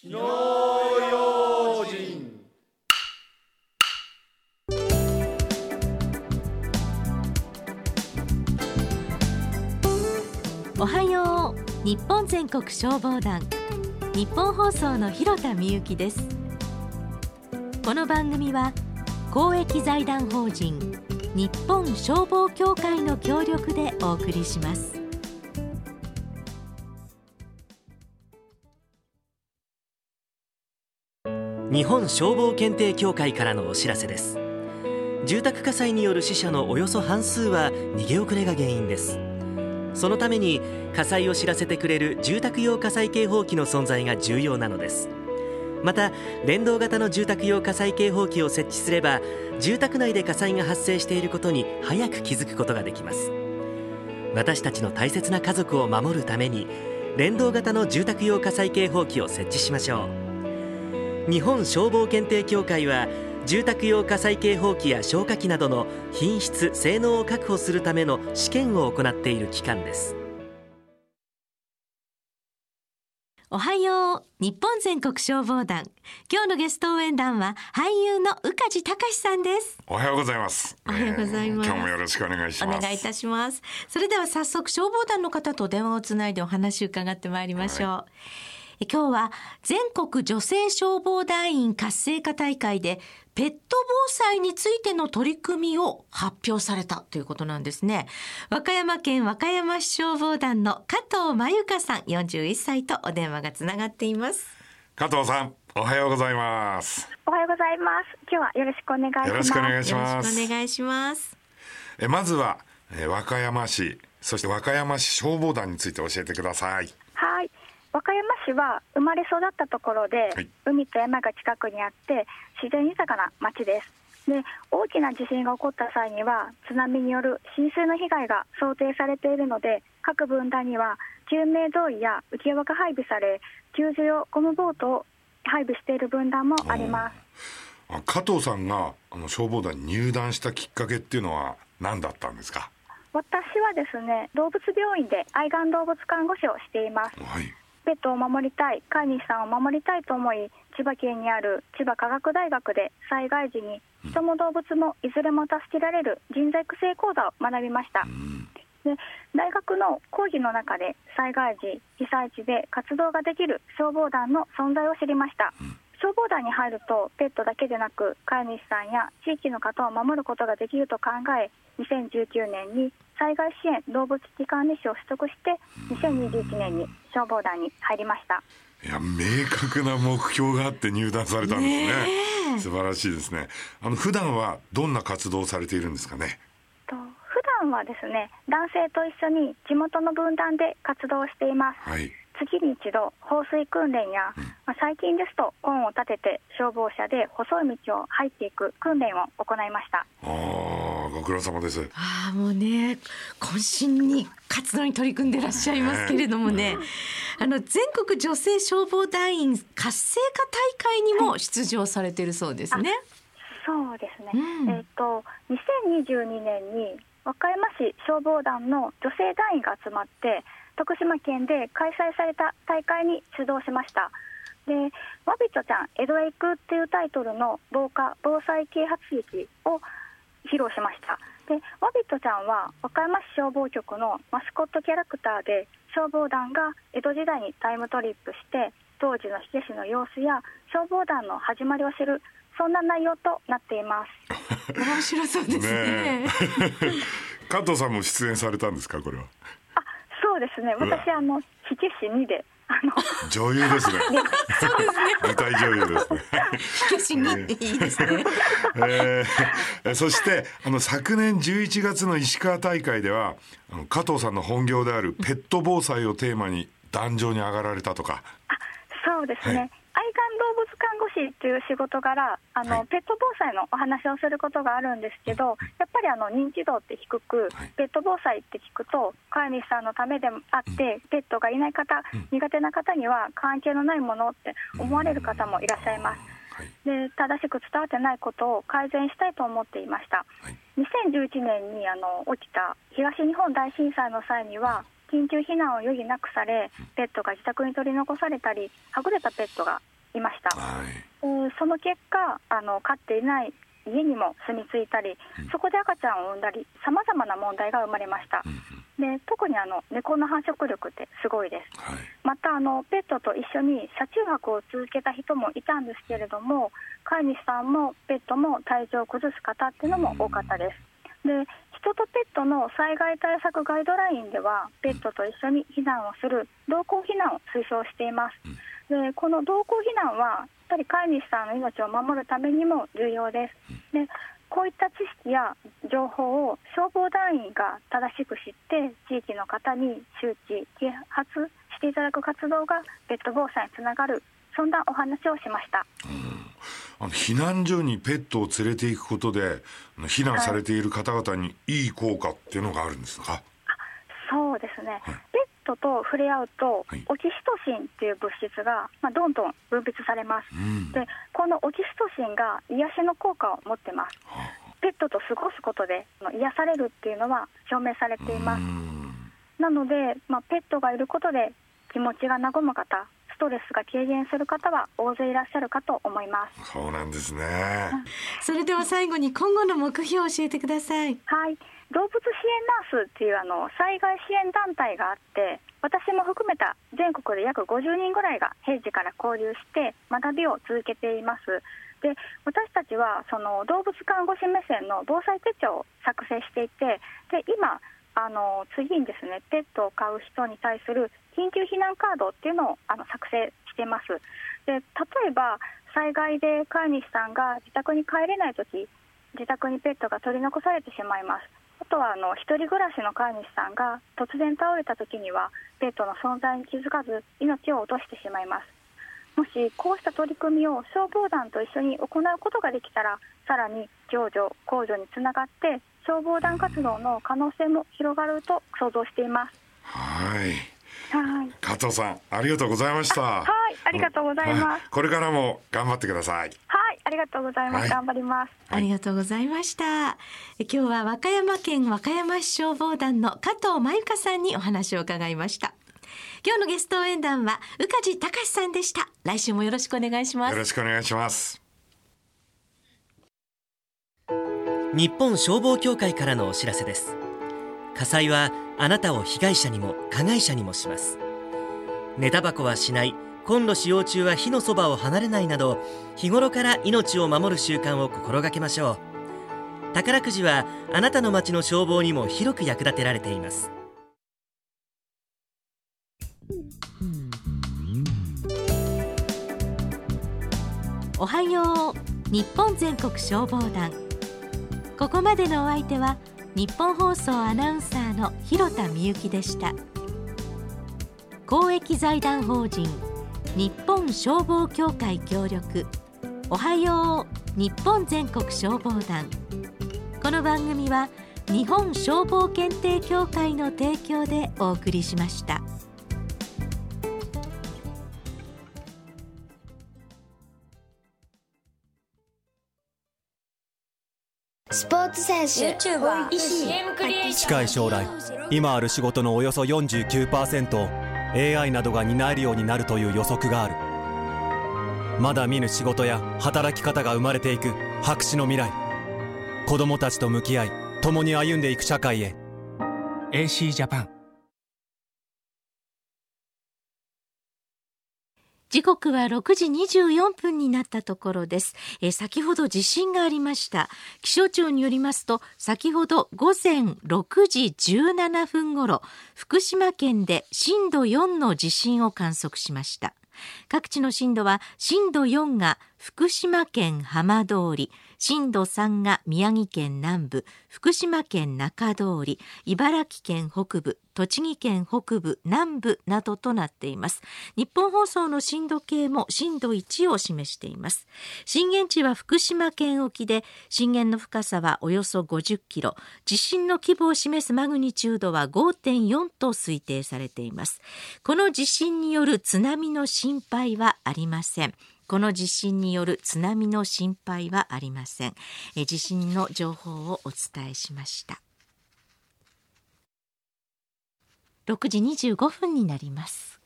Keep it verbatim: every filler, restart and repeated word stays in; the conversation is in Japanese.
火の用心。 おはよう。日本全国消防団、日本放送の広田美由です。この番組は公益財団法人日本消防協会の協力でお送りします。 日本消防検定協会からのお知らせです。住宅火災による死者のおよそ半数は逃げ遅れが原因です。そのために火災を知らせてくれる住宅用火災警報器の存在が重要なのです。また連動型の住宅用火災警報器を設置すれば、住宅内で火災が発生していることに早く気づくことができます。私たちの大切な家族を守るために連動型の住宅用火災警報器を設置しましょう。日本消防検定協会は住宅用火災警報器や消火器などの品質・性能を確保するための試験を行っている機関です。 おはよう。日本全国消防団、今日のゲスト応援団は俳優の宇梶隆さんです。 おはようございます。 おはようございます、 えー、今日もよろしくお願いします。 お願いいたします。それでは早速消防団の方と電話をつないでお話を伺ってまいりましょう、はい、今日は全国女性消防団員活性化大会でペット防災についての取り組みを発表されたということなんですね。和歌山県和歌山市消防団の加藤真由香さんよんじゅういっさいとお電話がつながっています。 加藤さん、おはようございます。 おはようございます。今日はよろしくお願いします。 よろしくお願いします。 よろしくお願いします。 えまずはえ和歌山市、そして和歌山市消防団について教えてください。 はい、和歌山市は生まれ育ったところで、はい、海と山が近くにあって自然豊かな町です。で、大きな地震が起こった際には津波による浸水の被害が想定されているので、各分団には救命胴衣や浮き輪が配備され、救助用ゴムボートを配備している分団もあります。 あ、加藤さんがあの消防団に入団したきっかけっていうのは何だったんですか？ 私はですね、動物病院で愛玩動物看護師をしています。 はい、 ペットを守りたい、飼い主さんを守りたいと思い、千葉県にある千葉科学大学で災害時に人も動物もいずれも助けられる人材育成講座を学びました。うん、で、大学の講義の中で災害時、被災地で活動ができる消防団の存在を知りました。うん、消防団に入るとペットだけでなく飼い主さんや地域の方を守ることができると考え、にせんじゅうきゅうねんに災害支援動物危機管理士を取得してにせんにじゅういちねんに消防団に入りました。 いや、明確な目標があって入団されたんですね。素晴らしいですね。あの普段はどんな活動をされているんですかね？ と普段はですね、男性と一緒に地元の分団で活動しています。はい、月に一度放水訓練や、うんまあ、最近ですとコーンを立てて消防車で細い道を入っていく訓練を行いました。 ああ、ご苦労様です。 ああ、もうね、渾身に活動に取り組んでらっしゃいますけれどもね、あの全国女性消防団員活性化大会にも出場されているそうですね。はい、 そうですね、 うんえーと、にせんにじゅうにねんに和歌山市消防団の女性団員が集まって徳島県で開催された大会に出動しました。で、ワビッチョちゃん江戸へ行くっていうタイトルの防火防災啓発劇を披露しました。で、ワビットちゃんは和歌山市消防局のマスコットキャラクターで、消防団が江戸時代にタイムトリップして当時の火消しの様子や消防団の始まりを知る、そんな内容となっています。 面白そうですね。 加藤さんも出演されたんですか、これは？ あ、そうですね、私あの火消しにであの女優ですね。 そうですね。 舞台女優ですね。 火消しにいいですね。 えー、そしてあの昨年じゅういちがつの石川大会ではあの加藤さんの本業であるペット防災をテーマに壇上に上がられたとか。 あ、そうですね、はい、愛玩動物看護師という仕事柄あの、はい、ペット防災のお話をすることがあるんですけど、やっぱりあの認知度って低く、はい、ペット防災って聞くと飼い主さんのためであって、うん、ペットがいない方、うん、苦手な方には関係のないものって思われる方もいらっしゃいます。はい、で、正しく伝わってないことを改善したいと思っていました。はい、にせんじゅういちねんにあの起きた東日本大震災の際には緊急避難を余儀なくされ、ペットが自宅に取り残されたりはぐれたペットがいました、 はい、 えー、その結果あの飼っていない家にも住み着いたり、うん、そこで赤ちゃんを産んだりさまざまな問題が生まれました、うんうん、で特にあの猫の繁殖力ってすごいです、はい、またあのペットと一緒に車中泊を続けた人もいたんですけれども、飼い主さんもペットも体調を崩す方っていうのも多かったです。で、人とペットの災害対策ガイドラインではペットと一緒に避難をする同行避難を推奨しています。で、この同行避難はやっぱり飼い主さんの命を守るためにも重要です。で、こういった知識や情報を消防団員が正しく知って地域の方に周知啓発していただく活動がペット防災につながる、そんなお話をしました。 うん、あの避難所にペットを連れていくことで避難されている方々にいい効果っていうのがあるんですか？はい、 そうですね、はい、ペットと触れ合うと、はい、オキシトシンという物質が、まあ、どんどん分泌されます、うん、でこのオキシトシンが癒しの効果を持ってます、はあ、ペットと過ごすことで癒されるっていうのは証明されています。なので、まあ、ペットがいることで気持ちが和む方、ストレスが軽減する方は大勢いらっしゃるかと思います。 そうなんですね。 それでは最後に今後の目標を教えてください。 はい、動物支援ナースっていうあの災害支援団体があって、私も含めた全国で約ごじゅうにんぐらいが平時から交流して学びを続けています。で、私たちはその動物看護師目線の防災手帳を作成していて、で今あの次にですね、ペットを飼う人に対する緊急避難カードっていうのをあの作成しています。で、例えば災害で飼い主さんが自宅に帰れないとき、自宅にペットが取り残されてしまいます。あとはあの一人暮らしの飼い主さんが突然倒れたときにはペットの存在に気づかず命を落としてしまいます。もしこうした取り組みを消防団と一緒に行うことができたら、さらに共助公助につながって消防団活動の可能性も広がると想像しています。 はい、 はい、 加藤さんありがとうございました。 はい、ありがとうございます。 これからも頑張ってください。 はい、ありがとうございます。はい、頑張ります。 ありがとうございました。今日は和歌山県和歌山市消防団の加藤真由香さんにお話を伺いました。今日のゲスト応援団は宇梶隆さんでした。来週もよろしくお願いします。 よろしくお願いします。 日本消防協会からのお知らせです。火災はあなたを被害者にも加害者にもします。寝タバコはしない、コンロ使用中は火のそばを離れないなど、日頃から命を守る習慣を心がけましょう。宝くじはあなたの町の消防にも広く役立てられています。 おはよう日本全国消防団。ここまでのお相手は日本放送アナウンサーの広田みゆきでした。公益財団法人日本消防協会協力、おはよう日本全国消防団。この番組は日本消防検定協会の提供でお送りしました。 スポーツ選手、 YouTuber、医師、 近い将来、今ある仕事のおよそ よんじゅうきゅうパーセント を エーアイ などが担えるようになるという予測がある。まだ見ぬ仕事や働き方が生まれていく白紙の未来。子どもたちと向き合い、共に歩んでいく社会へ。 エーシー ジャパン。 時刻はろくじにじゅうよんぷんになったところです。えー、先ほど地震がありました。気象庁によりますと、先ほど午前ろくじじゅうななふんごろ、福島県で震度よんの地震を観測しました。各地の震度は、震度よんが福島県浜通り、震度さんが宮城県南部、福島県中通り、茨城県北部、栃木県北部、南部などとなっています。日本放送の震度計も震度いちを示しています。震源地は福島県沖で、震源の深さはおよそごじゅっキロ、地震の規模を示すマグニチュードは ごてんよん と推定されています。この地震による津波の心配はありません。この地震による津波の心配はありません。え地震の情報をお伝えしました。ろくじにじゅうごふんになります。